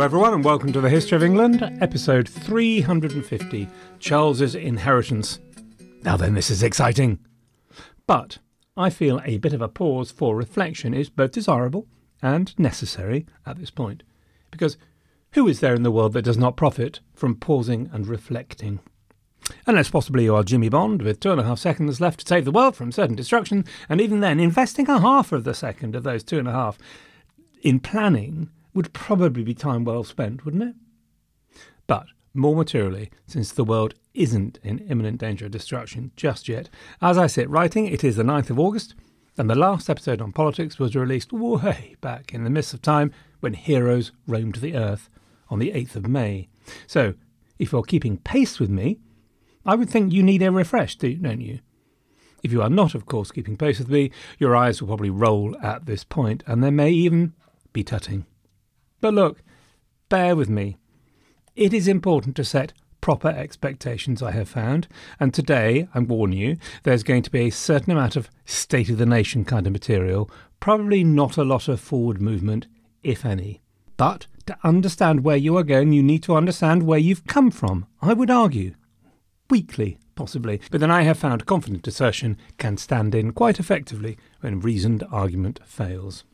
everyone, and welcome to the History of England, episode 350, Charles's Inheritance. Now then, this is exciting. But I feel a bit of a pause for reflection is both desirable and necessary at this point. Because who is there in the world that does not profit from pausing and reflecting? Unless possibly you are Jimmy Bond with 2.5 seconds left to save the world from certain destruction, and even then investing a half of the second of those 2.5 in planning would probably be time well spent, wouldn't it? But more materially, since the world isn't in imminent danger of destruction just yet, as I sit writing, it is the 9th of August, and the last episode on politics was released way back in the mists of time when heroes roamed the earth on the 8th of May. So, if you're keeping pace with me, I would think you need a refresh, don't you? If you are not, of course, keeping pace with me, your eyes will probably roll at this point, and there may even be tutting. But look, bear with me. It is important to set proper expectations, I have found, and today, I warn you, there's going to be a certain amount of State of the Nation kind of material, probably not a lot of forward movement, if any. But to understand where you are going, you need to understand where you've come from, I would argue. Weakly, possibly, but then I have found confident assertion can stand in quite effectively when reasoned argument fails.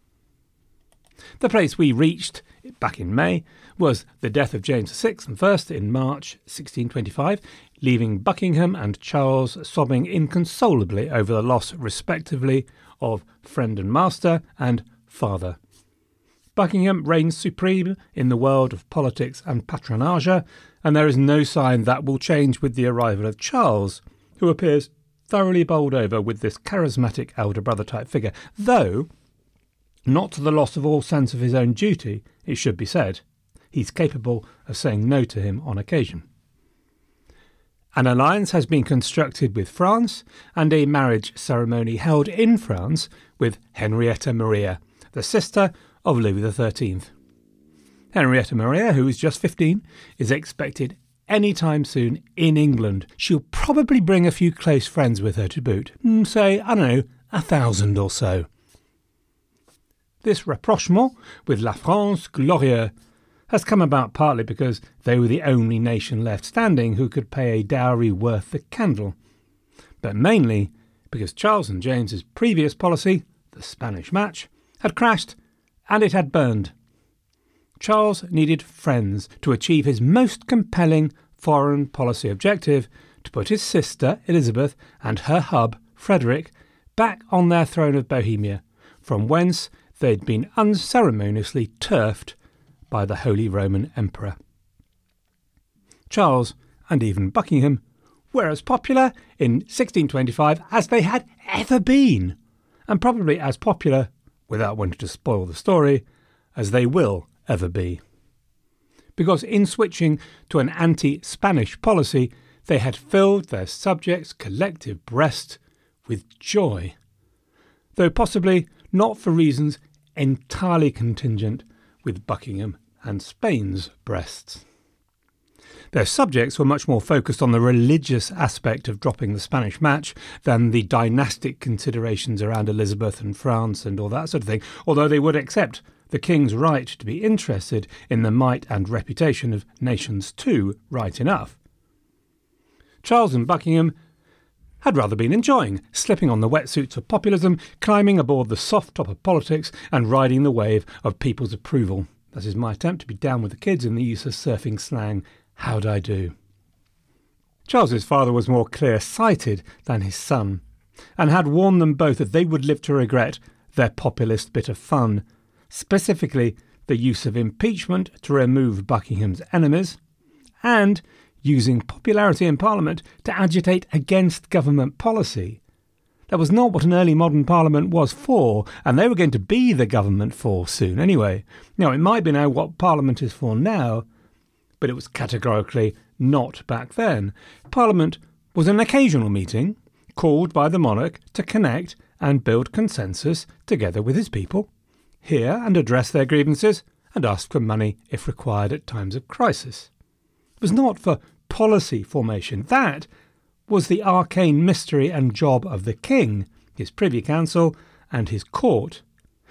The place we reached back in May was the death of James VI in March 1625, leaving Buckingham and Charles sobbing inconsolably over the loss, respectively, of friend and master and father. Buckingham reigns supreme in the world of politics and patronage, and there is no sign that will change with the arrival of Charles, who appears thoroughly bowled over with this charismatic elder brother type figure, though not to the loss of all sense of his own duty, it should be said. He's capable of saying no to him on occasion. An alliance has been constructed with France, and a marriage ceremony held in France with Henrietta Maria, the sister of Louis XIII. Henrietta Maria, who is just 15, is expected any time soon in England. She'll probably bring a few close friends with her to boot. Say, 1,000 or so. This rapprochement with La France glorieuse has come about partly because they were the only nation left standing who could pay a dowry worth the candle, but mainly because Charles and James's previous policy, the Spanish match, had crashed and it had burned. Charles needed friends to achieve his most compelling foreign policy objective, to put his sister Elizabeth and her hub Frederick back on their throne of Bohemia, from whence they'd been unceremoniously turfed by the Holy Roman Emperor. Charles, and even Buckingham, were as popular in 1625 as they had ever been, and probably as popular, without wanting to spoil the story, as they will ever be. Because in switching to an anti-Spanish policy, they had filled their subjects' collective breast with joy, though possibly not for reasons entirely contingent with Buckingham and Spain's breasts. Their subjects were much more focused on the religious aspect of dropping the Spanish match than the dynastic considerations around Elizabeth and France and all that sort of thing, although they would accept the king's right to be interested in the might and reputation of nations too, right enough. Charles and Buckingham had rather been enjoying slipping on the wetsuits of populism, climbing aboard the soft top of politics and riding the wave of people's approval. That is my attempt to be down with the kids in the use of surfing slang. How'd I do? Charles's father was more clear-sighted than his son, and had warned them both that they would live to regret their populist bit of fun, specifically the use of impeachment to remove Buckingham's enemies, and using popularity in Parliament to agitate against government policy. That was not what an early modern Parliament was for, and they were going to be the government for soon anyway. Now, it might be now what Parliament is for now, but it was categorically not back then. Parliament was an occasional meeting called by the monarch to connect and build consensus together with his people, hear and address their grievances, and ask for money if required at times of crisis. It was not for policy formation. That was the arcane mystery and job of the king, his privy council, and his court.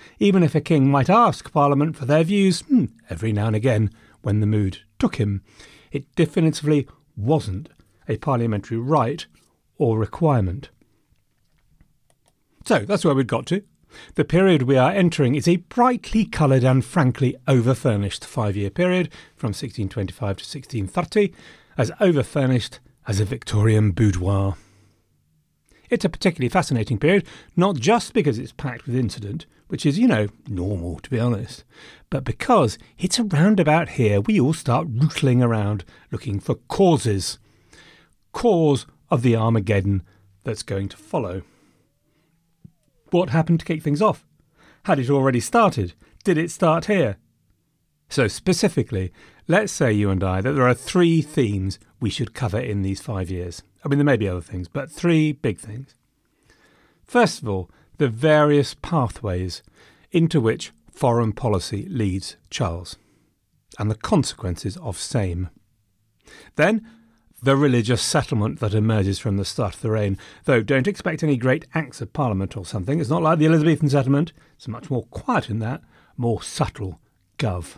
even if a king might ask Parliament for their views every now and again when the mood took him. It definitively wasn't a parliamentary right or requirement. So that's where we'd got to. The period we are entering is a brightly coloured and frankly over-furnished 5-year period from 1625 to 1630, as over-furnished as a Victorian boudoir. It's a particularly fascinating period, not just because it's packed with incident, which is, normal to be honest, but because it's around about here we all start rootling around looking for causes. Cause of the Armageddon that's going to follow. What happened to kick things off? Had it already started? Did it start here? So specifically, let's say you and I that there are 3 themes we should cover in these 5 years. I mean, there may be other things, but 3 big things. First of all, the various pathways into which foreign policy leads Charles, and the consequences of same. Then, the religious settlement that emerges from the start of the reign, though don't expect any great acts of Parliament or something. It's not like the Elizabethan settlement. It's much more quiet in that, more subtle gov.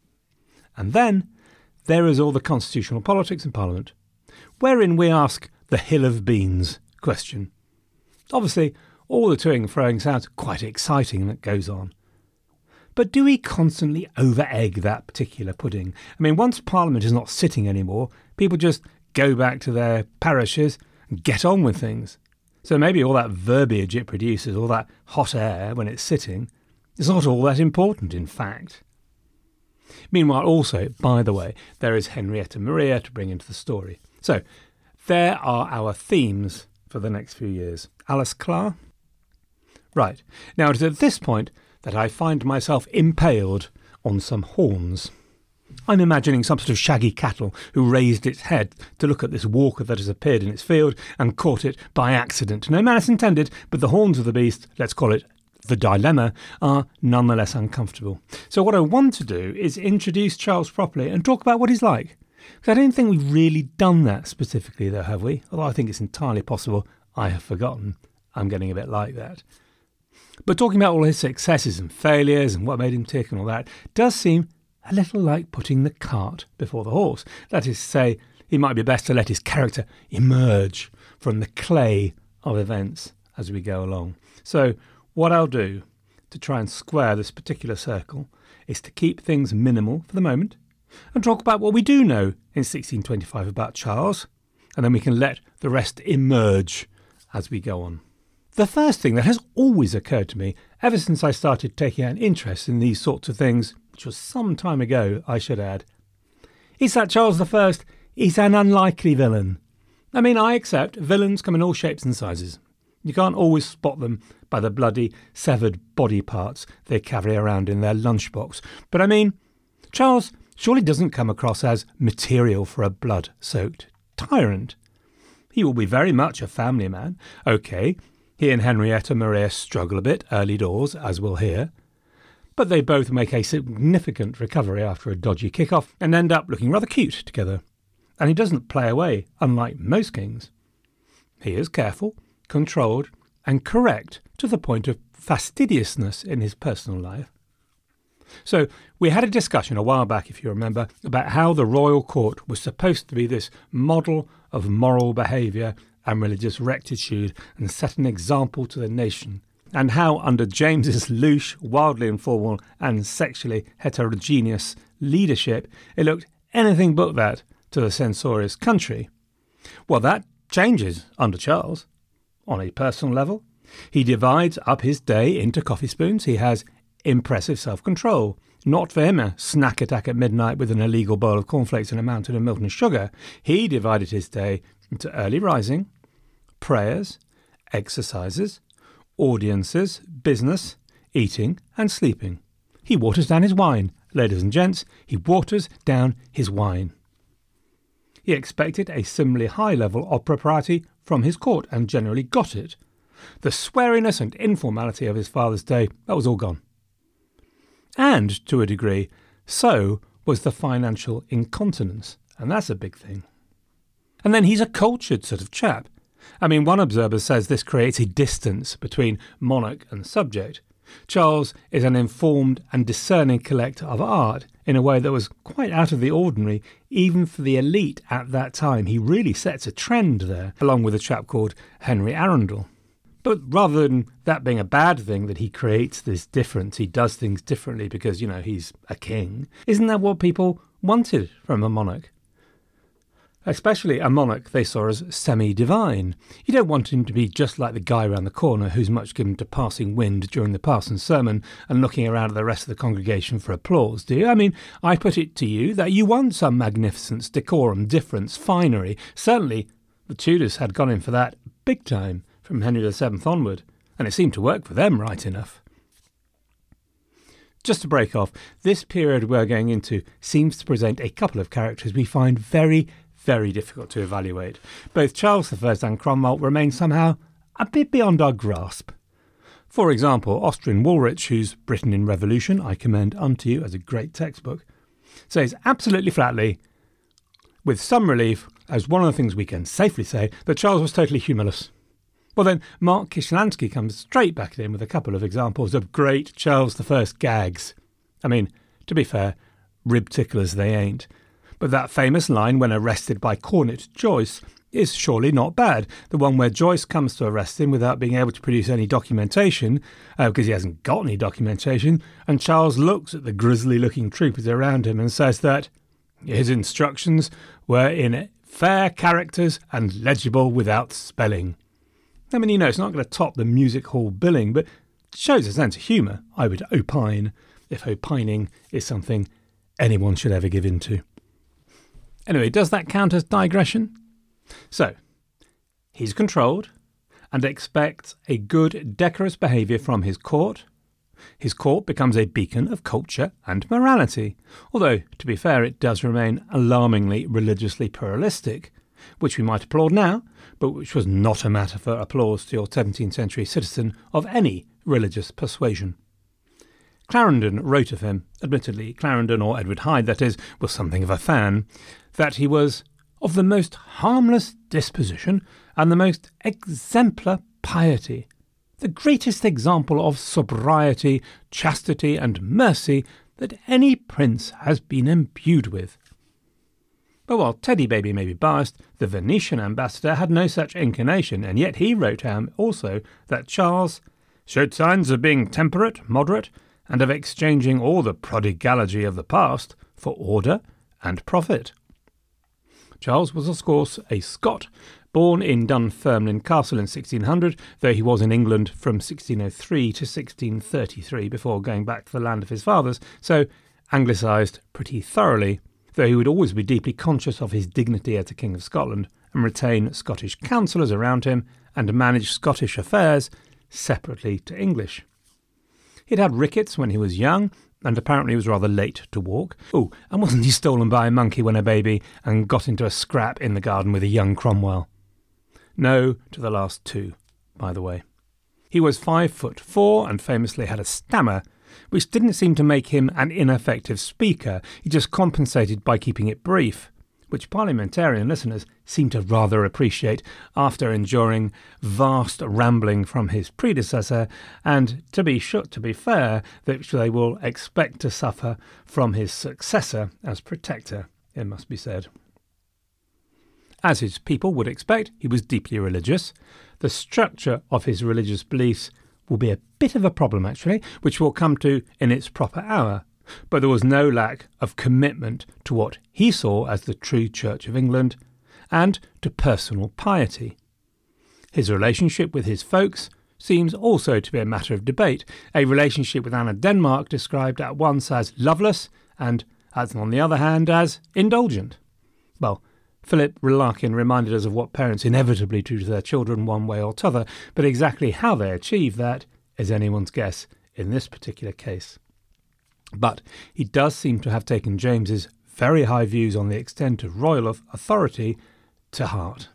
And then there is all the constitutional politics in Parliament, wherein we ask the hill of beans question. Obviously, all the toing and froing sounds quite exciting that goes on. But do we constantly over-egg that particular pudding? I mean, once Parliament is not sitting anymore, people just go back to their parishes and get on with things. So maybe all that verbiage it produces, all that hot air when it's sitting, is not all that important, in fact. Meanwhile, also, by the way, there is Henrietta Maria to bring into the story. So, there are our themes for the next few years. Alice Clark? Right. Now, it is at this point that I find myself impaled on some horns. I'm imagining some sort of shaggy cattle who raised its head to look at this walker that has appeared in its field and caught it by accident. No malice intended, but the horns of the beast, let's call it the dilemma, are nonetheless uncomfortable. So what I want to do is introduce Charles properly and talk about what he's like. Because I don't think we've really done that specifically, though, have we? Although I think it's entirely possible I have forgotten. I'm getting a bit like that. But talking about all his successes and failures and what made him tick and all that does seem a little like putting the cart before the horse. That is to say, it might be best to let his character emerge from the clay of events as we go along. So what I'll do to try and square this particular circle is to keep things minimal for the moment and talk about what we do know in 1625 about Charles, and then we can let the rest emerge as we go on. The first thing that has always occurred to me ever since I started taking an interest in these sorts of things, which was some time ago, I should add, is that Charles I is an unlikely villain. I mean, I accept villains come in all shapes and sizes. You can't always spot them by the bloody severed body parts they carry around in their lunchbox. But I mean, Charles surely doesn't come across as material for a blood-soaked tyrant. He will be very much a family man. OK, he and Henrietta Maria struggle a bit early doors, as we'll hear. But they both make a significant recovery after a dodgy kick-off and end up looking rather cute together. And he doesn't play away, unlike most kings. He is careful, controlled and correct to the point of fastidiousness in his personal life. So we had a discussion a while back, if you remember, about how the royal court was supposed to be this model of moral behaviour and religious rectitude and set an example to the nation, and how under James's louche, wildly informal and sexually heterogeneous leadership, it looked anything but that to the censorious country. Well, that changes under Charles. On a personal level, he divides up his day into coffee spoons. He has impressive self-control. Not for him a snack attack at midnight with an illegal bowl of cornflakes and a mountain of milk and sugar. He divided his day into early rising, prayers, exercises, audiences, business, eating and sleeping. He waters down his wine. Ladies and gents, he waters down his wine. He expected a similarly high level of propriety from his court and generally got it. The sweariness and informality of his father's day, that was all gone. And, to a degree, so was the financial incontinence, and that's a big thing. And then he's a cultured sort of chap. I mean, one observer says this creates a distance between monarch and subject, Charles is an informed and discerning collector of art in a way that was quite out of the ordinary, even for the elite at that time. He really sets a trend there, along with a chap called Henry Arundel. But rather than that being a bad thing, that he creates this difference, he does things differently because, he's a king, isn't that what people wanted from a monarch? Especially a monarch they saw as semi-divine. You don't want him to be just like the guy around the corner who's much given to passing wind during the parson's sermon and looking around at the rest of the congregation for applause, do you? I mean, I put it to you that you want some magnificence, decorum, difference, finery. Certainly the Tudors had gone in for that big time from Henry VII onward, and it seemed to work for them right enough. Just to break off, this period we're going into seems to present a couple of characters we find very difficult to evaluate. Both Charles I and Cromwell remain somehow a bit beyond our grasp. For example, Austin Woolrich, whose Britain in Revolution I commend unto you as a great textbook, says absolutely flatly, with some relief, as one of the things we can safely say, that Charles was totally humorless. Well then, Mark Kishlansky comes straight back at him with a couple of examples of great Charles I gags. I mean, to be fair, rib ticklers they ain't. But that famous line when arrested by Cornet Joyce is surely not bad. The one where Joyce comes to arrest him without being able to produce any documentation, because he hasn't got any documentation, and Charles looks at the grisly-looking troopers around him and says that his instructions were in fair characters and legible without spelling. I mean, it's not going to top the music hall billing, but it shows a sense of humour, I would opine, if opining is something anyone should ever give in to. Anyway, does that count as digression? So, he's controlled and expects a good, decorous behaviour from his court. His court becomes a beacon of culture and morality, although, to be fair, it does remain alarmingly religiously pluralistic, which we might applaud now, but which was not a matter for applause to your 17th century citizen of any religious persuasion. Clarendon wrote of him, admittedly Clarendon, or Edward Hyde that is, was something of a fan, that he was of the most harmless disposition and the most exemplar piety, the greatest example of sobriety, chastity and mercy that any prince has been imbued with. But while Teddy Baby may be biased, the Venetian ambassador had no such inclination, and yet he wrote him also that Charles showed signs of being temperate, moderate, and of exchanging all the prodigality of the past for order and profit. Charles was, of course, a Scot, born in Dunfermline Castle in 1600, though he was in England from 1603 to 1633 before going back to the land of his fathers, so anglicised pretty thoroughly, though he would always be deeply conscious of his dignity as a King of Scotland and retain Scottish councillors around him and manage Scottish affairs separately to English. He'd had rickets when he was young, and apparently was rather late to walk. Oh, and wasn't he stolen by a monkey when a baby and got into a scrap in the garden with a young Cromwell? No to the last two, by the way. He was 5'4" and famously had a stammer, which didn't seem to make him an ineffective speaker. He just compensated by keeping it brief, which parliamentarian listeners seem to rather appreciate after enduring vast rambling from his predecessor, and to be fair, that they will expect to suffer from his successor as protector, it must be said. As his people would expect, he was deeply religious. The structure of his religious beliefs will be a bit of a problem, actually, which we'll come to in its proper hour. But there was no lack of commitment to what he saw as the true Church of England and to personal piety. His relationship with his folks seems also to be a matter of debate, a relationship with Anne of Denmark described at once as loveless and, as on the other hand, as indulgent. Well, Philip Larkin reminded us of what parents inevitably do to their children one way or t'other, but exactly how they achieve that is anyone's guess in this particular case. But he does seem to have taken James's very high views on the extent of royal authority to heart.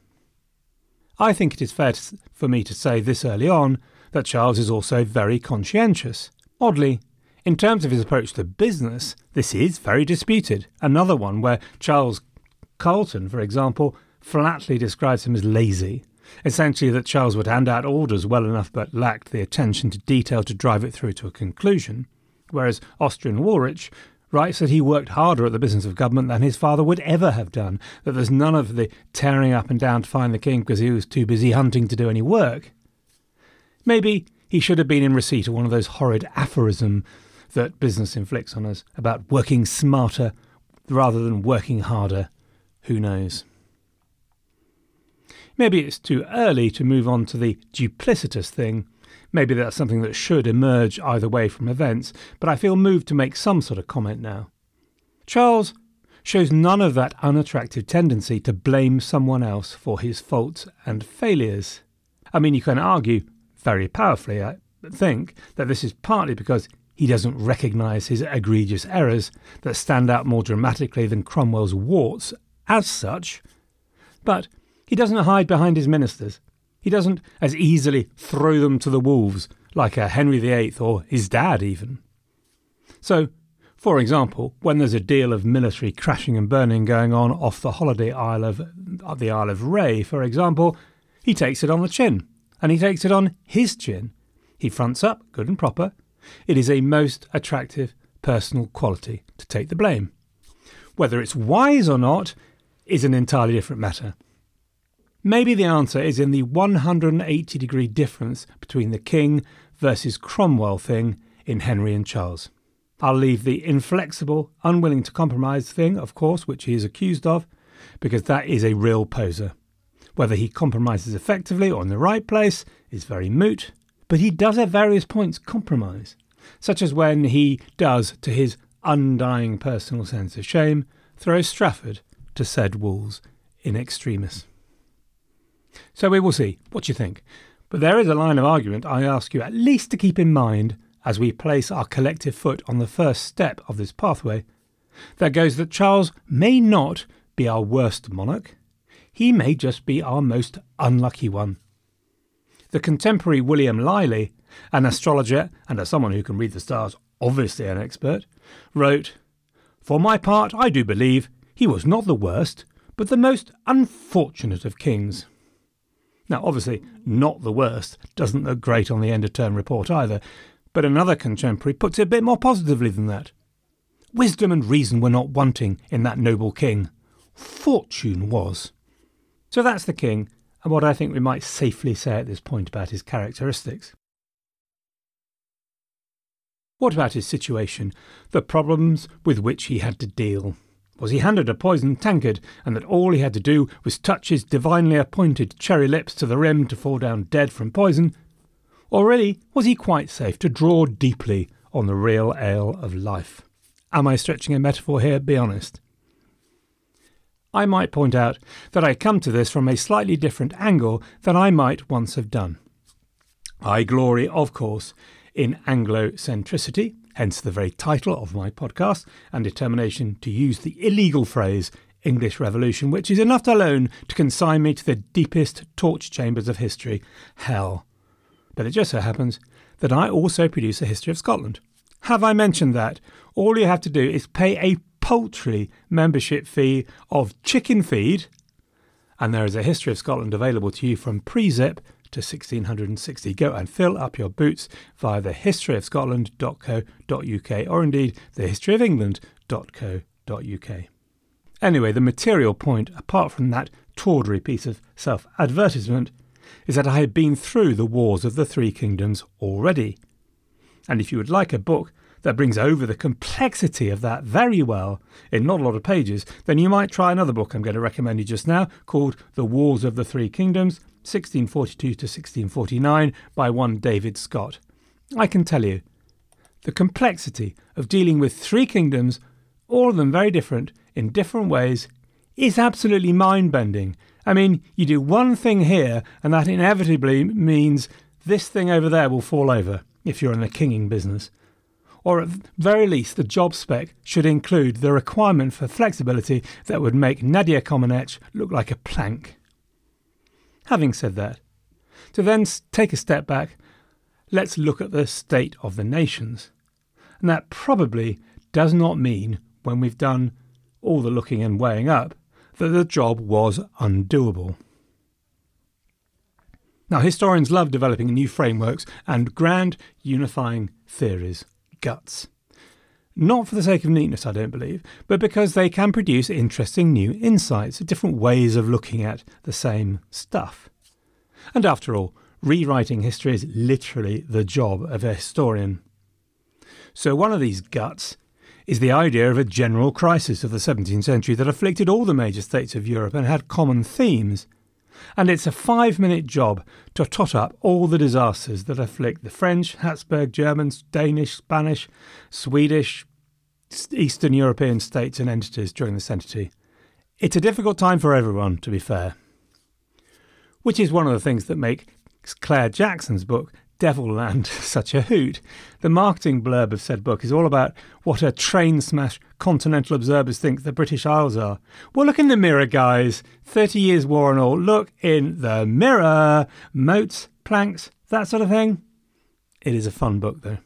I think it is fair for me to say this early on that Charles is also very conscientious. Oddly, in terms of his approach to business, this is very disputed. Another one where Charles Carleton, for example, flatly describes him as lazy, Essentially that Charles would hand out orders well enough but lacked the attention to detail to drive it through to a conclusion, whereas Austrian Woolrich writes that he worked harder at the business of government than his father would ever have done, that there's none of the tearing up and down to find the king because he was too busy hunting to do any work. Maybe he should have been in receipt of one of those horrid aphorisms that business inflicts on us about working smarter rather than working harder. Who knows? Maybe it's too early to move on to the duplicitous thing. Maybe that's something that should emerge either way from events, but I feel moved to make some sort of comment now. Charles shows none of that unattractive tendency to blame someone else for his faults and failures. I mean, you can argue very powerfully, I think, that this is partly because he doesn't recognise his egregious errors that stand out more dramatically than Cromwell's warts as such, but he doesn't hide behind his ministers. He doesn't as easily throw them to the wolves like a Henry VIII or his dad even. So, for example, when there's a deal of military crashing and burning going on off the holiday Isle of Ré, for example, he takes it on the chin, and he takes it on his chin. He fronts up, good and proper. It is a most attractive personal quality to take the blame. Whether it's wise or not is an entirely different matter. Maybe the answer is in the 180-degree difference between the King versus Cromwell thing in Henry and Charles. I'll leave the inflexible, unwilling to compromise thing, of course, which he is accused of, because that is a real poser. Whether he compromises effectively or in the right place is very moot, but he does at various points compromise, such as when he does, to his undying personal sense of shame, throw Strafford to said wolves in extremis. So we will see what you think. But there is a line of argument I ask you at least to keep in mind as we place our collective foot on the first step of this pathway. That goes that Charles may not be our worst monarch. He may just be our most unlucky one. The contemporary William Liley, an astrologer and as someone who can read the stars, obviously an expert, wrote, "For my part, I do believe he was not the worst, but the most unfortunate of kings." Now, obviously, not the worst doesn't look great on the end-of-term report either, but another contemporary puts it a bit more positively than that. Wisdom and reason were not wanting in that noble king. Fortune was. So that's the king, and what I think we might safely say at this point about his characteristics. What about his situation, the problems with which he had to deal? Was he handed a poisoned tankard, and that all he had to do was touch his divinely appointed cherry lips to the rim to fall down dead from poison? Or really, was he quite safe to draw deeply on the real ale of life? Am I stretching a metaphor here? Be honest. I might point out that I come to this from a slightly different angle than I might once have done. I glory, of course, in Anglo-centricity, hence the very title of my podcast, and determination to use the illegal phrase English Revolution, which is enough alone to consign me to the deepest torch chambers of history, hell. But it just so happens that I also produce a history of Scotland. Have I mentioned that? All you have to do is pay a paltry membership fee of chicken feed, and there is a history of Scotland available to you from pre-zip to 1660. Go and fill up your boots via thehistoryofscotland.co.uk or indeed thehistoryofengland.co.uk. Anyway, the material point, apart from that tawdry piece of self-advertisement, is that I had been through the wars of the Three Kingdoms already. And if you would like a book that brings over the complexity of that very well in not a lot of pages, then you might try another book I'm going to recommend you just now called The Wars of the Three Kingdoms, 1642 to 1649 by one David Scott. I can tell you, the complexity of dealing with three kingdoms, all of them very different, in different ways, is absolutely mind-bending. I mean, you do one thing here and that inevitably means this thing over there will fall over if you're in the kinging business. Or at very least, the job spec should include the requirement for flexibility that would make Nadia Comaneci look like a plank. Having said that, to then take a step back, let's look at the state of the nations. And that probably does not mean, when we've done all the looking and weighing up, that the job was undoable. Now, historians love developing new frameworks and grand unifying theories, guts. Not for the sake of neatness, I don't believe, but because they can produce interesting new insights, different ways of looking at the same stuff. And after all, rewriting history is literally the job of a historian. So one of these guts is the idea of a general crisis of the 17th century that afflicted all the major states of Europe and had common themes. And it's a 5-minute job to tot up all the disasters that afflict the French, Habsburg, Germans, Danish, Spanish, Swedish, Eastern European states and entities during the century. It's a difficult time for everyone, to be fair. Which is one of the things that make Claire Jackson's book, Devilland, such a hoot. The marketing blurb of said book is all about what a train smash continental observers think the British Isles are. Well, look in the mirror, guys. 30 years war and all. Look in the mirror. Moats, planks, that sort of thing. It is a fun book, though.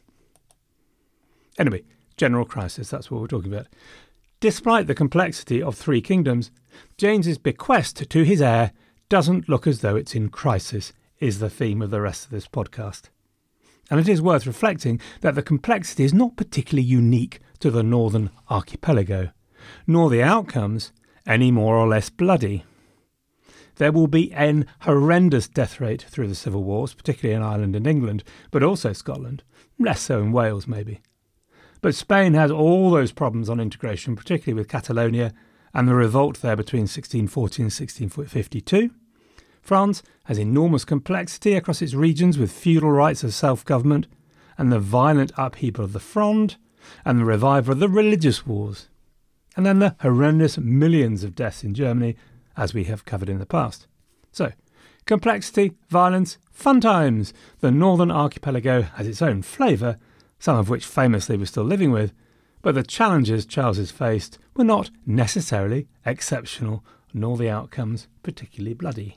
Anyway, general crisis, that's what we're talking about. Despite the complexity of three kingdoms, James's bequest to his heir doesn't look as though it's in crisis, is the theme of the rest of this podcast. And it is worth reflecting that the complexity is not particularly unique to the Northern Archipelago, nor the outcomes any more or less bloody. There will be an horrendous death rate through the civil wars, particularly in Ireland and England, but also Scotland, less so in Wales maybe. But Spain has all those problems on integration, particularly with Catalonia and the revolt there between 1640 and 1652. France has enormous complexity across its regions with feudal rights of self-government and the violent upheaval of the Fronde and the revival of the religious wars. And then the horrendous millions of deaths in Germany, as we have covered in the past. So, complexity, violence, fun times. The Northern Archipelago has its own flavour, some of which famously we're still living with, but the challenges Charles has faced were not necessarily exceptional, nor the outcomes particularly bloody.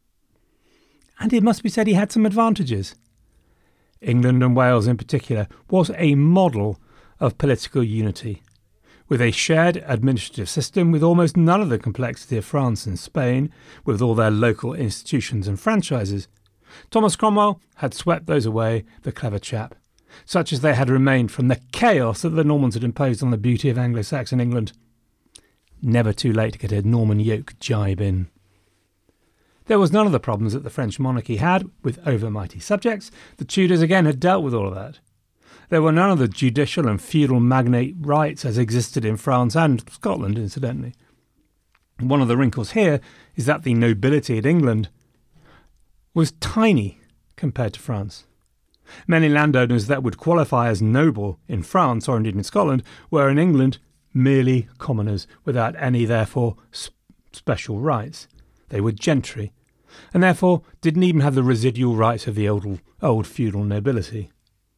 And it must be said he had some advantages. England and Wales in particular was a model of political unity, with a shared administrative system with almost none of the complexity of France and Spain, with all their local institutions and franchises. Thomas Cromwell had swept those away, the clever chap, such as they had remained from the chaos that the Normans had imposed on the beauty of Anglo-Saxon England. Never too late to get a Norman yoke jibe in. There was none of the problems that the French monarchy had with overmighty subjects. The Tudors again had dealt with all of that. There were none of the judicial and feudal magnate rights as existed in France and Scotland, incidentally. One of the wrinkles here is that the nobility in England was tiny compared to France. Many landowners that would qualify as noble in France or indeed in Scotland were in England merely commoners without any, therefore, special rights. They were gentry, and therefore didn't even have the residual rights of the old feudal nobility.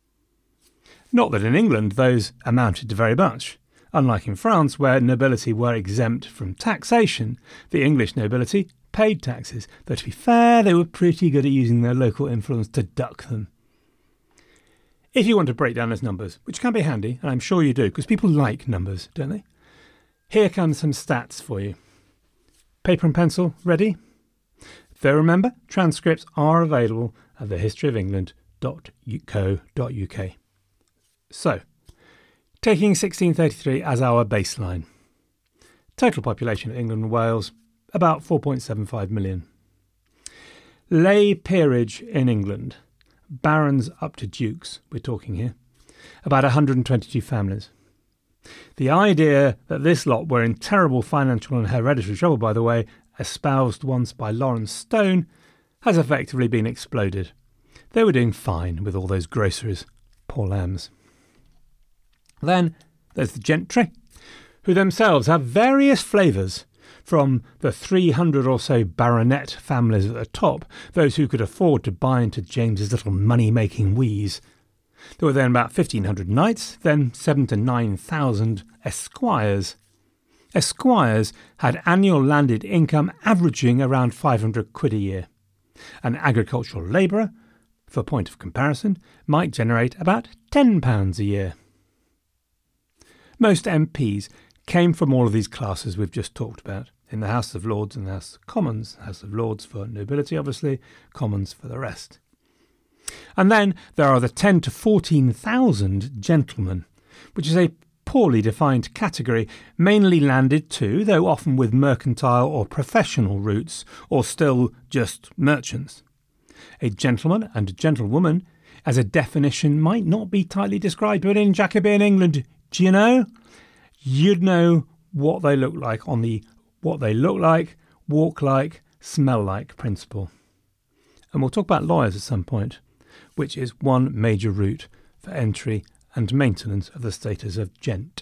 Not that in England those amounted to very much. Unlike in France, where nobility were exempt from taxation, the English nobility paid taxes, though to be fair, they were pretty good at using their local influence to duck them. If you want to break down those numbers, which can be handy, and I'm sure you do, because people like numbers, don't they? Here come some stats for you. Paper and pencil, ready? Though remember, transcripts are available at thehistoryofengland.co.uk. So, taking 1633 as our baseline. Total population of England and Wales, about 4.75 million. Lay peerage in England, barons up to dukes, we're talking here, about 122 families. The idea that this lot were in terrible financial and hereditary trouble, by the way, espoused once by Lawrence Stone, has effectively been exploded. They were doing fine with all those groceries. Poor lambs. Then there's the gentry, who themselves have various flavours, from the 300 or so baronet families at the top, those who could afford to buy into James's little money-making wheeze. There were then about 1,500 knights, then 7,000 to 9,000 esquires. Esquires had annual landed income averaging around 500 quid a year. An agricultural labourer, for point of comparison, might generate about £10 a year. Most MPs came from all of these classes we've just talked about. in the House of Lords and the House of Commons. House of Lords for nobility, obviously, Commons for the rest. And then there are the 10 to 14,000 gentlemen, which is a poorly defined category, mainly landed too, though often with mercantile or professional roots, or still just merchants. A gentleman and a gentlewoman, as a definition, might not be tightly described, but in Jacobean England, do you know? You'd know what they look like on the what they look like, walk like, smell like principle. And we'll talk about lawyers at some point, which is one major route for entry and maintenance of the status of gent.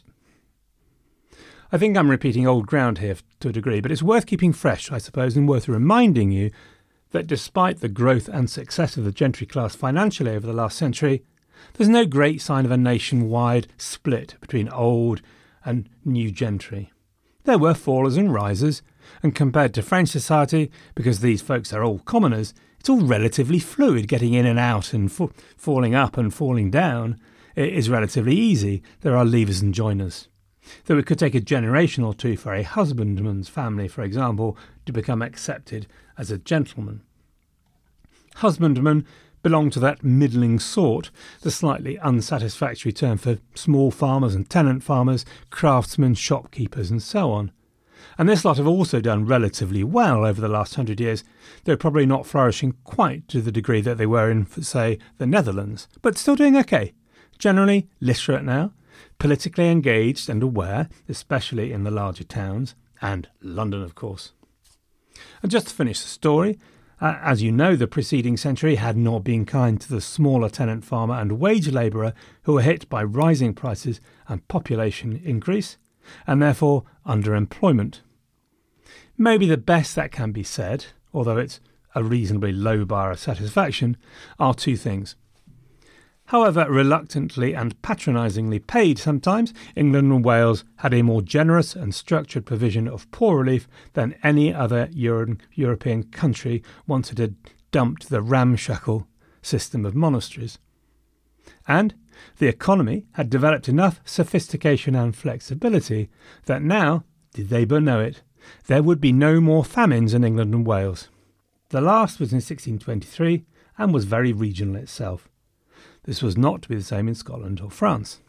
I think I'm repeating old ground here to a degree, but it's worth keeping fresh, I suppose, and worth reminding you that despite the growth and success of the gentry class financially over the last century, there's no great sign of a nationwide split between old and new gentry. There were fallers and risers, and compared to French society, because these folks are all commoners, it's all relatively fluid. Getting in and out and falling up and falling down is relatively easy. There are leavers and joiners. Though it could take a generation or two for a husbandman's family, for example, to become accepted as a gentleman. Husbandmen belong to that middling sort, the slightly unsatisfactory term for small farmers and tenant farmers, craftsmen, shopkeepers and so on. And this lot have also done relatively well over the last 100 years, though probably not flourishing quite to the degree that they were in, say, the Netherlands, but still doing okay. Generally literate now, politically engaged and aware, especially in the larger towns, and London, of course. And just to finish the story, as you know, the preceding century had not been kind to the smaller tenant farmer and wage labourer who were hit by rising prices and population increase, and therefore underemployment. Maybe the best that can be said, although it's a reasonably low bar of satisfaction, are two things. However reluctantly and patronisingly paid sometimes, England and Wales had a more generous and structured provision of poor relief than any other European country once it had dumped the ramshackle system of monasteries. And the economy had developed enough sophistication and flexibility that now, did they but know it, there would be no more famines in England and Wales. The last was in 1623 and was very regional itself. This was not to be the same in Scotland or France.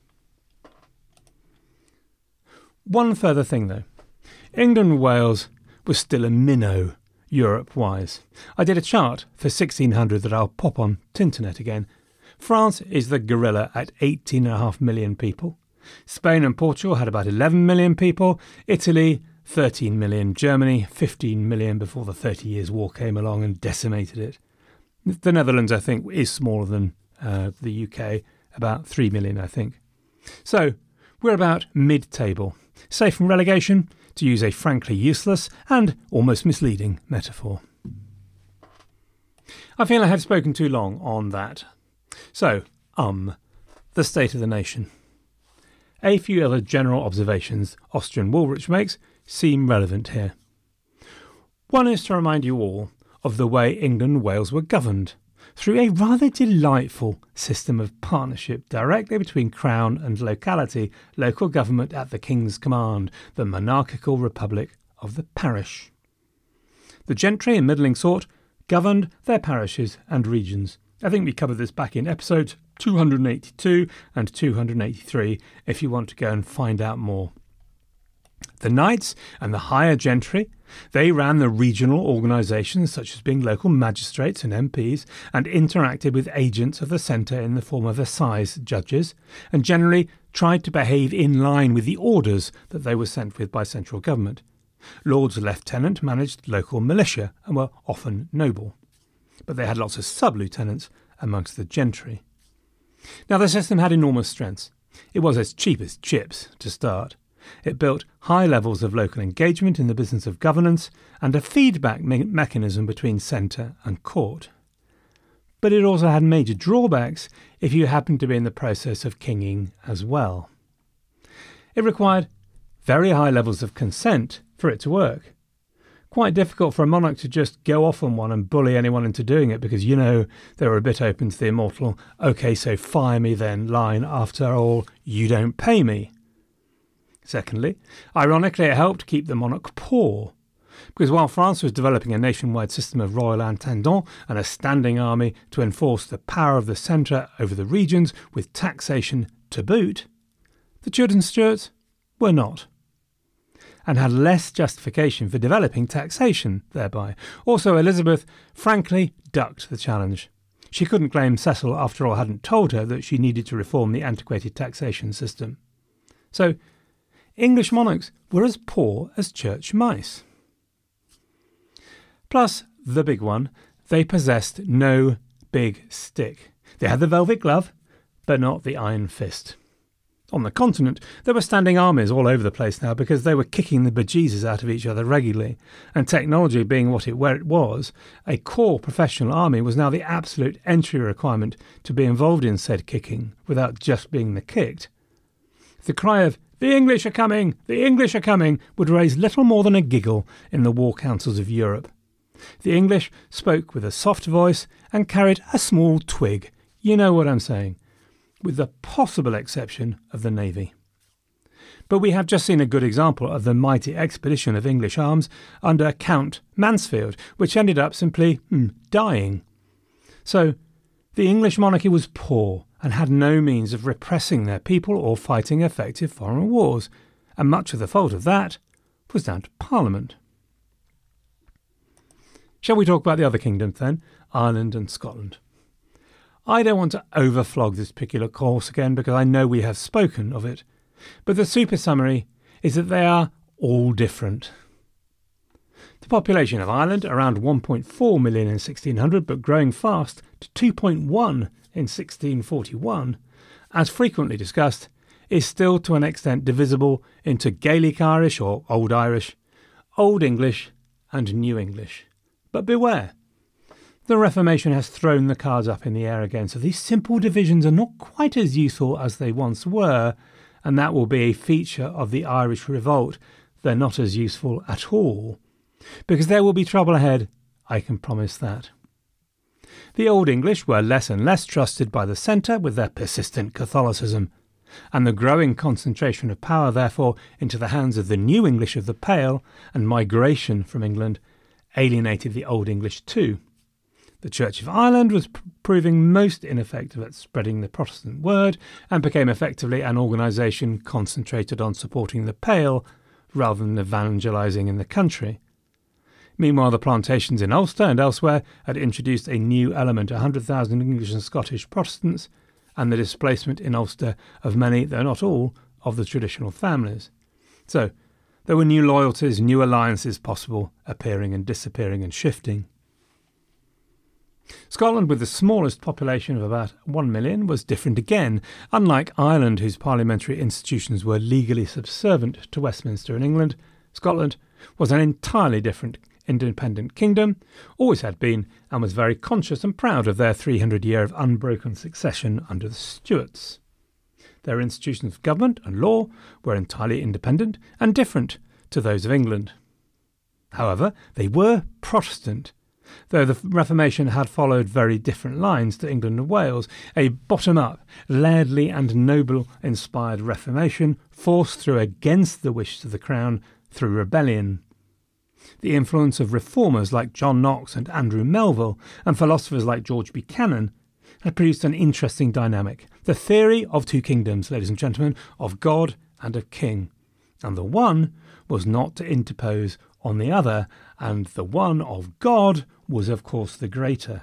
One further thing, though. England and Wales was still a minnow, Europe-wise. I did a chart for 1600 that I'll pop on Tinternet again. France is the gorilla at 18.5 million people. Spain and Portugal had about 11 million people. Italy, 13 million. Germany, 15 million before the 30 Years' War came along and decimated it. The Netherlands, I think, is smaller than the UK, about 3 million, I think. So, we're about mid-table, safe from relegation, to use a frankly useless and almost misleading metaphor. I feel I have spoken too long on that. So, the state of the nation. A few other general observations Austrian Woolrich makes seem relevant here. One is to remind you all of the way England and Wales were governed, through a rather delightful system of partnership directly between Crown and locality, local government at the King's command, the monarchical republic of the parish. The gentry and middling sort governed their parishes and regions. I think we covered this back in episodes 282 and 283 if you want to go and find out more. The knights and the higher gentry, they ran the regional organisations such as being local magistrates and MPs and interacted with agents of the centre in the form of assize judges and generally tried to behave in line with the orders that they were sent with by central government. Lords Lieutenant managed local militia and were often noble, but they had lots of sub-lieutenants amongst the gentry. Now the system had enormous strengths. It was as cheap as chips to start. It built high levels of local engagement in the business of governance and a feedback mechanism between centre and court. But it also had major drawbacks if you happened to be in the process of kinging as well. It required very high levels of consent for it to work. Quite difficult for a monarch to just go off on one and bully anyone into doing it because, they were a bit open to the immortal, "OK, so fire me then" line, "after all, you don't pay me." Secondly, ironically, it helped keep the monarch poor, because while France was developing a nationwide system of royal intendants and a standing army to enforce the power of the centre over the regions with taxation to boot, the Tudor Stuarts were not, and had less justification for developing taxation thereby. Also, Elizabeth frankly ducked the challenge. She couldn't claim Cecil, after all, hadn't told her that she needed to reform the antiquated taxation system. So, English monarchs were as poor as church mice. Plus, the big one, they possessed no big stick. They had the velvet glove, but not the iron fist. On the continent, there were standing armies all over the place now because they were kicking the bejesus out of each other regularly, and technology being where it was, a core professional army was now the absolute entry requirement to be involved in said kicking without just being the kicked. The cry of "The English are coming! The English are coming!" would raise little more than a giggle in the war councils of Europe. The English spoke with a soft voice and carried a small twig. You know what I'm saying. With the possible exception of the Navy. But we have just seen a good example of the mighty expedition of English arms under Count Mansfield, which ended up simply dying. So, the English monarchy was poor and had no means of repressing their people or fighting effective foreign wars, and much of the fault of that was down to Parliament. Shall we talk about the other kingdoms then, Ireland and Scotland? I don't want to overflog this particular course again because I know we have spoken of it, but the super summary is that they are all different. The population of Ireland, around 1.4 million in 1600, but growing fast to 2.1 in 1641, as frequently discussed, is still to an extent divisible into Gaelic Irish or Old Irish, Old English and New English. But beware, the Reformation has thrown the cards up in the air again, so these simple divisions are not quite as useful as they once were, and that will be a feature of the Irish Revolt. They're not as useful at all, because there will be trouble ahead, I can promise that. The Old English were less and less trusted by the centre with their persistent Catholicism, and the growing concentration of power, therefore, into the hands of the New English of the Pale and migration from England alienated the Old English too. The Church of Ireland was proving most ineffective at spreading the Protestant word and became effectively an organisation concentrated on supporting the Pale rather than evangelising in the country. Meanwhile, the plantations in Ulster and elsewhere had introduced a new element, 100,000 English and Scottish Protestants, and the displacement in Ulster of many, though not all, of the traditional families. So, there were new loyalties, new alliances possible, appearing and disappearing and shifting. Scotland, with the smallest population of about 1 million, was different again. Unlike Ireland, whose parliamentary institutions were legally subservient to Westminster and England, Scotland was an entirely different independent kingdom, always had been, and was very conscious and proud of their 300 year of unbroken succession under the Stuarts. Their institutions of government and law were entirely independent and different to those of England. However, they were Protestant, though the Reformation had followed very different lines to England and Wales, a bottom-up, lairdly and noble-inspired Reformation forced through against the wishes of the Crown through rebellion. The influence of reformers like John Knox and Andrew Melville and philosophers like George Buchanan had produced an interesting dynamic, the theory of two kingdoms, ladies and gentlemen, of God and of King, and the one was not to interpose on the other, and the one of God was of course the greater.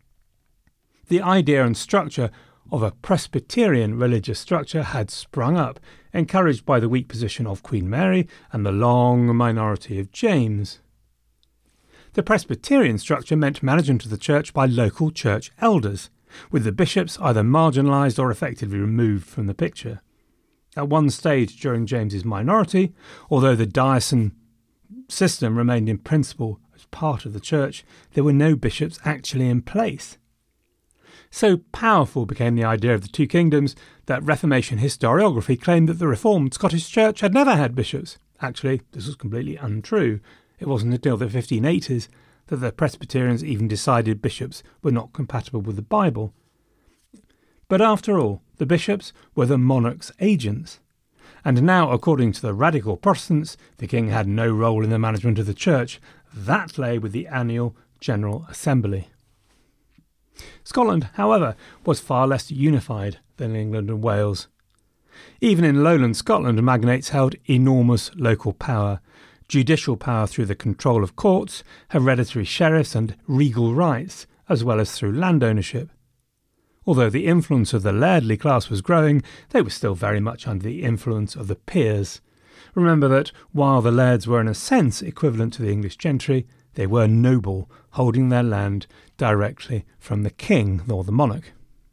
The idea and structure of a Presbyterian religious structure had sprung up, encouraged by the weak position of Queen Mary and the long minority of James. The Presbyterian structure meant management of the church by local church elders, with the bishops either marginalised or effectively removed from the picture. At one stage during James's minority, although the diocesan system remained in principle as part of the church, there were no bishops actually in place. So powerful became the idea of the two kingdoms that Reformation historiography claimed that the Reformed Scottish Church had never had bishops. Actually, this was completely untrue. It wasn't until the 1580s that the Presbyterians even decided bishops were not compatible with the Bible. But after all, the bishops were the monarch's agents, And now, according to the radical Protestants, the king had no role in the management of the church. That lay with the annual General Assembly. Scotland, however, was far less unified than England and Wales. Even in lowland Scotland, magnates held enormous local power, judicial power through the control of courts, hereditary sheriffs and regal rights, as well as through land ownership. Although the influence of the lairdly class was growing, they were still very much under the influence of the peers. Remember that while the lairds were in a sense equivalent to the English gentry, they were noble, holding their land directly from the king or the monarch.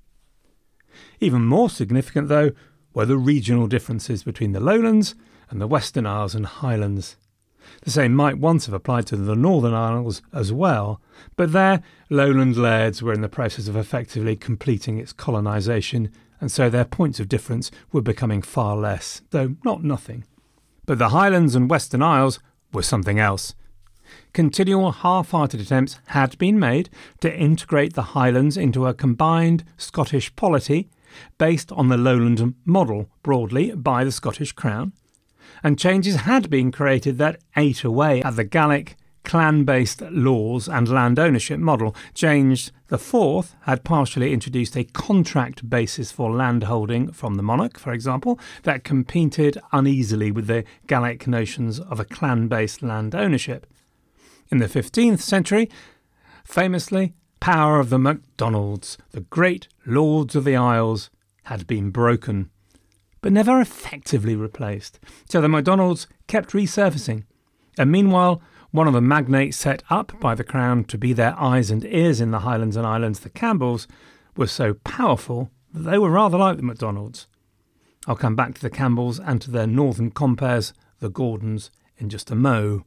Even more significant, though, were the regional differences between the Lowlands and the Western Isles and Highlands. The same might once have applied to the Northern Isles as well, but there lowland lairds were in the process of effectively completing its colonisation, and so their points of difference were becoming far less, though not nothing. But the Highlands and Western Isles were something else. Continual half-hearted attempts had been made to integrate the Highlands into a combined Scottish polity based on the lowland model broadly by the Scottish Crown, and changes had been created that ate away at the Gaelic clan-based laws and land ownership model. James IV had partially introduced a contract basis for landholding from the monarch, for example, that competed uneasily with the Gaelic notions of a clan-based land ownership. In the 15th century, famously, power of the MacDonalds, the great lords of the Isles, had been broken, but never effectively replaced. So the MacDonalds kept resurfacing, and meanwhile, one of the magnates set up by the Crown to be their eyes and ears in the Highlands and Islands, the Campbells, was so powerful that they were rather like the MacDonalds. I'll come back to the Campbells and to their northern compares, the Gordons, in just a mo.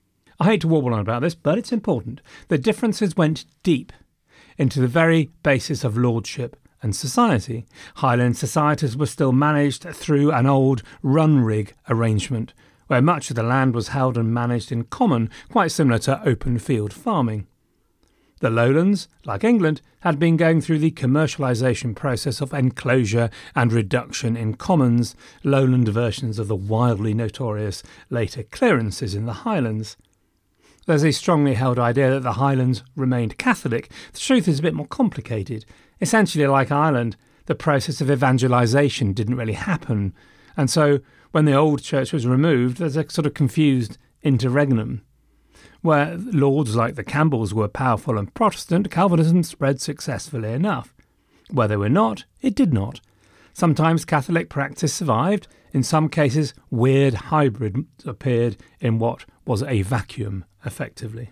I hate to warble on about this, but it's important. The differences went deep into the very basis of lordship and society. Highland societies were still managed through an old run-rig arrangement, where much of the land was held and managed in common, quite similar to open field farming. The Lowlands, like England, had been going through the commercialisation process of enclosure and reduction in commons, lowland versions of the wildly notorious later clearances in the Highlands. There's a strongly held idea that the Highlands remained Catholic. The truth is a bit more complicated. Essentially, like Ireland, the process of evangelisation didn't really happen, and so when the old church was removed, there's a sort of confused interregnum. Where lords like the Campbells were powerful and Protestant, Calvinism spread successfully enough. Where they were not, it did not. Sometimes Catholic practice survived. In some cases, weird hybrids appeared in what was a vacuum, effectively.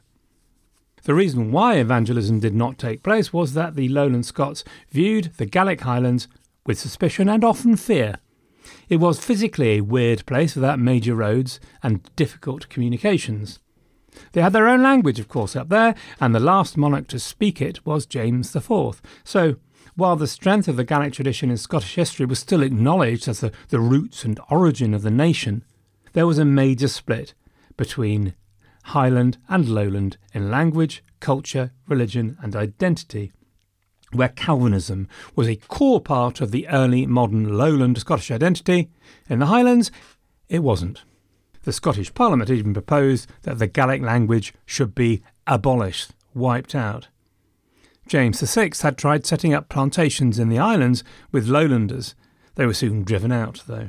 The reason why evangelism did not take place was that the Lowland Scots viewed the Gaelic Highlands with suspicion and often fear. It was physically a weird place without major roads and difficult communications. They had their own language, of course, up there, and the last monarch to speak it was James IV. So, while the strength of the Gaelic tradition in Scottish history was still acknowledged as the roots and origin of the nation, there was a major split between Highland and Lowland in language, culture, religion and identity, where Calvinism was a core part of the early modern Lowland Scottish identity. In the Highlands, it wasn't. The Scottish Parliament even proposed that the Gaelic language should be abolished, wiped out. James VI had tried setting up plantations in the islands with lowlanders. They were soon driven out, though.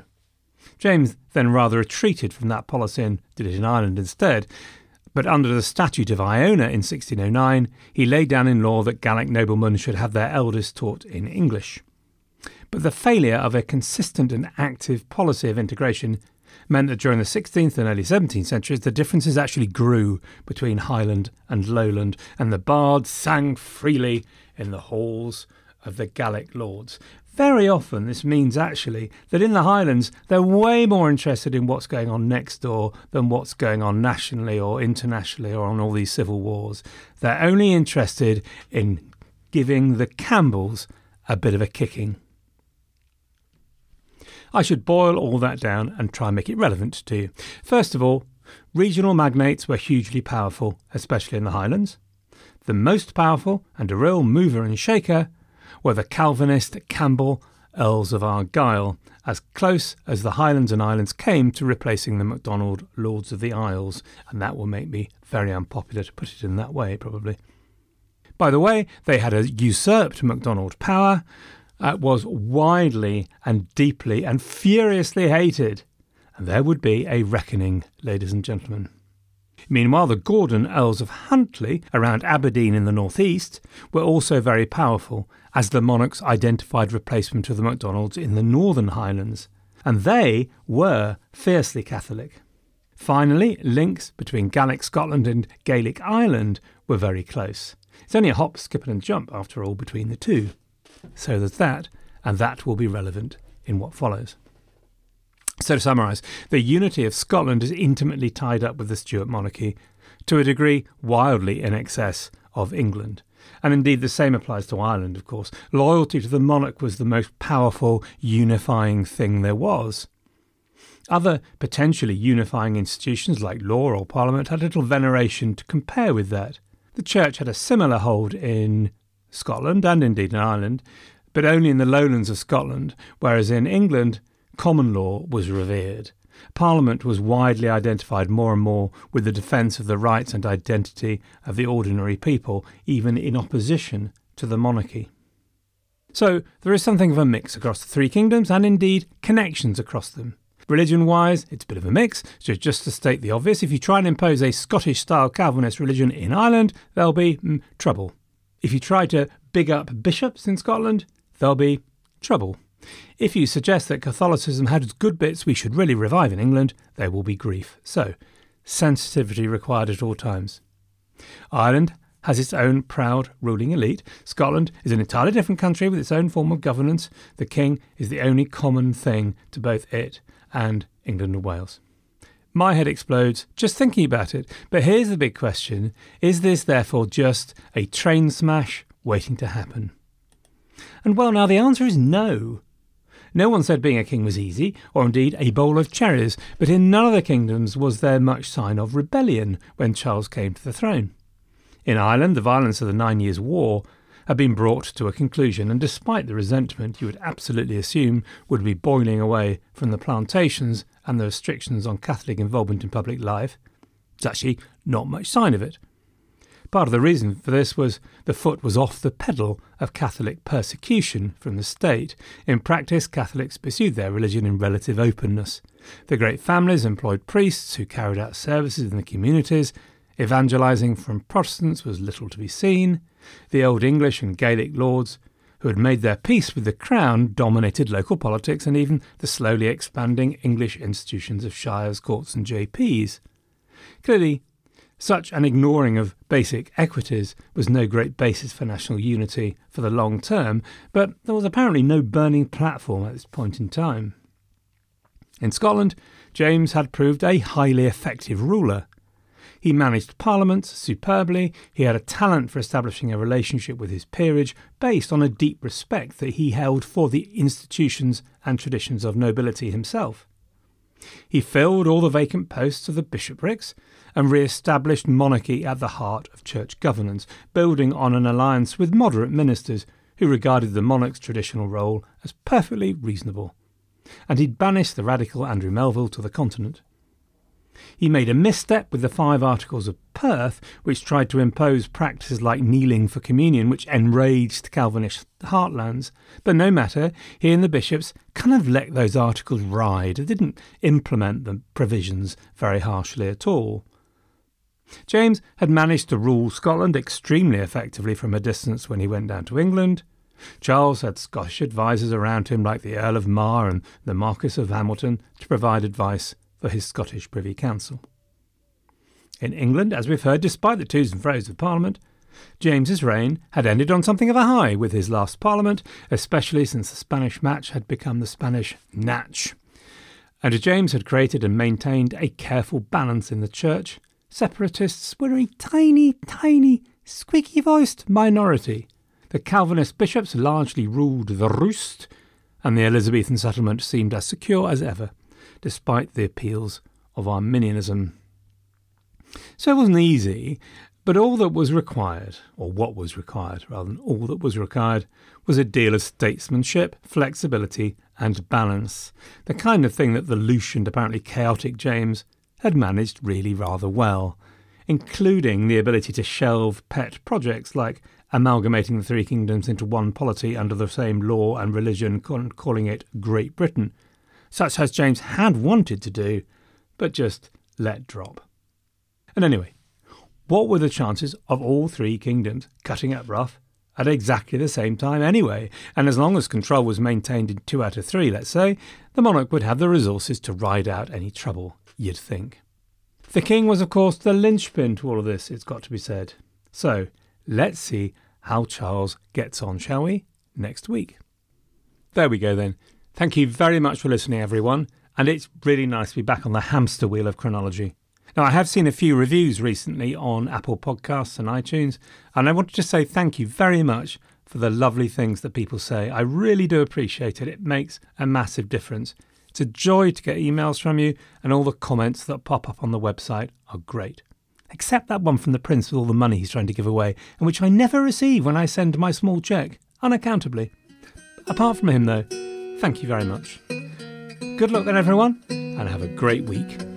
James then rather retreated from that policy and did it in Ireland instead. But under the Statute of Iona in 1609, he laid down in law that Gaelic noblemen should have their elders taught in English. But the failure of a consistent and active policy of integration meant that during the 16th and early 17th centuries, the differences actually grew between Highland and Lowland, and the bards sang freely in the halls of the Gaelic lords. Very often this means actually that in the Highlands they're way more interested in what's going on next door than what's going on nationally or internationally or on all these civil wars. They're only interested in giving the Campbells a bit of a kicking. I should boil all that down and try and make it relevant to you. First of all, regional magnates were hugely powerful, especially in the Highlands. The most powerful and a real mover and shaker were the Calvinist Campbell Earls of Argyll, as close as the Highlands and Islands came to replacing the MacDonald Lords of the Isles, and that will make me very unpopular to put it in that way, probably. By the way, they had a usurped MacDonald power, was widely and deeply and furiously hated, and there would be a reckoning, ladies and gentlemen. Meanwhile, the Gordon Earls of Huntly, around Aberdeen in the northeast, were also very powerful, as the monarch's identified replacement of the MacDonalds in the Northern Highlands, and they were fiercely Catholic. Finally, links between Gaelic Scotland and Gaelic Ireland were very close. It's only a hop, skip and jump, after all, between the two. So there's that, and that will be relevant in what follows. So to summarise, the unity of Scotland is intimately tied up with the Stuart monarchy, to a degree wildly in excess of England. And indeed the same applies to Ireland, of course. Loyalty to the monarch was the most powerful unifying thing there was. Other potentially unifying institutions like law or parliament had little veneration to compare with that. The church had a similar hold in Scotland and indeed in Ireland, but only in the lowlands of Scotland, whereas in England common law was revered. Parliament was widely identified more and more with the defence of the rights and identity of the ordinary people, even in opposition to the monarchy. So there is something of a mix across the three kingdoms and indeed connections across them. Religion-wise, it's a bit of a mix, so just to state the obvious, if you try and impose a Scottish-style Calvinist religion in Ireland, there'll be trouble. If you try to big up bishops in Scotland, there'll be trouble. If you suggest that Catholicism had good bits we should really revive in England, there will be grief. So, sensitivity required at all times. Ireland has its own proud ruling elite. Scotland is an entirely different country with its own form of governance. The king is the only common thing to both it and England and Wales. My head explodes just thinking about it. But here's the big question. Is this therefore just a train smash waiting to happen? And well, now the answer is no. No one said being a king was easy, or indeed a bowl of cherries, but in none of the kingdoms was there much sign of rebellion when Charles came to the throne. In Ireland, the violence of the 9 Years' War had been brought to a conclusion, and despite the resentment you would absolutely assume would be boiling away from the plantations and the restrictions on Catholic involvement in public life, there's actually not much sign of it. Part of the reason for this was the foot was off the pedal of Catholic persecution from the state. In practice, Catholics pursued their religion in relative openness. The great families employed priests who carried out services in the communities. Evangelising from Protestants was little to be seen. The Old English and Gaelic lords, who had made their peace with the crown, dominated local politics and even the slowly expanding English institutions of shires, courts and JPs. Clearly, such an ignoring of basic equities was no great basis for national unity for the long term, but there was apparently no burning platform at this point in time. In Scotland, James had proved a highly effective ruler. He managed parliaments superbly. He had a talent for establishing a relationship with his peerage based on a deep respect that he held for the institutions and traditions of nobility himself. He filled all the vacant posts of the bishoprics and re-established monarchy at the heart of church governance, building on an alliance with moderate ministers who regarded the monarch's traditional role as perfectly reasonable. And he'd banished the radical Andrew Melville to the continent. He made a misstep with the 5 Articles of Perth, which tried to impose practices like kneeling for communion, which enraged Calvinist heartlands. But no matter, he and the bishops kind of let those articles ride. They didn't implement the provisions very harshly at all. James had managed to rule Scotland extremely effectively from a distance when he went down to England. Charles had Scottish advisers around him like the Earl of Mar and the Marquess of Hamilton to provide advice for his Scottish Privy Council. In England, as we've heard, despite the to's and fro's of Parliament, James's reign had ended on something of a high with his last Parliament, especially since the Spanish match had become the Spanish natch. And James had created and maintained a careful balance in the church. Separatists were a tiny, tiny, squeaky-voiced minority. The Calvinist bishops largely ruled the roost, and the Elizabethan settlement seemed as secure as ever, despite the appeals of Arminianism. So it wasn't easy, But all that was required, or what was required rather than all that was required, was a deal of statesmanship, flexibility and balance, the kind of thing that the loose and apparently chaotic James had managed really rather well, including the ability to shelve pet projects like amalgamating the three kingdoms into one polity under the same law and religion, calling it Great Britain, such as James had wanted to do, but just let drop. And anyway, what were the chances of all three kingdoms cutting up rough at exactly the same time anyway? And as long as control was maintained in 2 out of 3, let's say, the monarch would have the resources to ride out any trouble, you'd think. The king was, of course, the linchpin to all of this, it's got to be said. So, let's see how Charles gets on, shall we? Next week. There we go then. Thank you very much for listening, everyone. And it's really nice to be back on the hamster wheel of chronology. Now, I have seen a few reviews recently on Apple Podcasts and iTunes, and I wanted to say thank you very much for the lovely things that people say. I really do appreciate it. It makes a massive difference. It's a joy to get emails from you, and all the comments that pop up on the website are great. Except that one from the Prince with all the money he's trying to give away, and which I never receive when I send my small cheque, unaccountably. Apart from him, though, thank you very much. Good luck then, everyone, and have a great week.